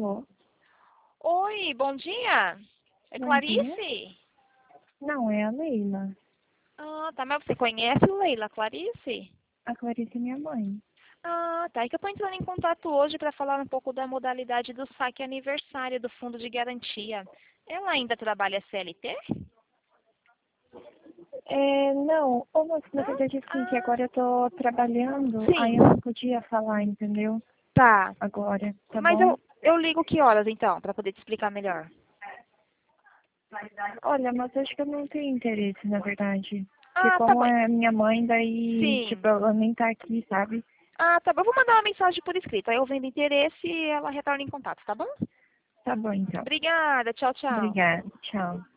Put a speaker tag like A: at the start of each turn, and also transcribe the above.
A: Alô?
B: Oi, bom dia. É
A: Bom dia.
B: Clarice?
A: Não, é a Leila.
B: Ah, tá, mas você conhece Leila Clarice?
A: A Clarice é minha mãe.
B: Ah, tá. É que eu tô entrando em contato hoje para falar um pouco da modalidade do saque aniversário do Fundo de Garantia. Ela ainda trabalha CLT?
A: Não, ô moço, na verdade assim, que
B: Ah,
A: agora eu tô trabalhando, aí eu não
B: sim.
A: podia falar, entendeu?
B: Tá.
A: Agora, tá
B: Mas
A: bom?
B: eu ligo que horas então, para poder te explicar melhor?
A: Olha, mas acho que eu não tenho interesse, na verdade. Porque
B: Ah, tá
A: como
B: bom.
A: é minha mãe, daí, tipo,
B: Sim.
A: ela nem tá aqui, sabe?
B: Ah, tá bom. Eu vou mandar uma mensagem por escrito. Aí eu vendo interesse e ela retorna em contato, tá bom?
A: Tá bom, então.
B: Obrigada. Tchau, tchau.
A: Obrigada. Tchau.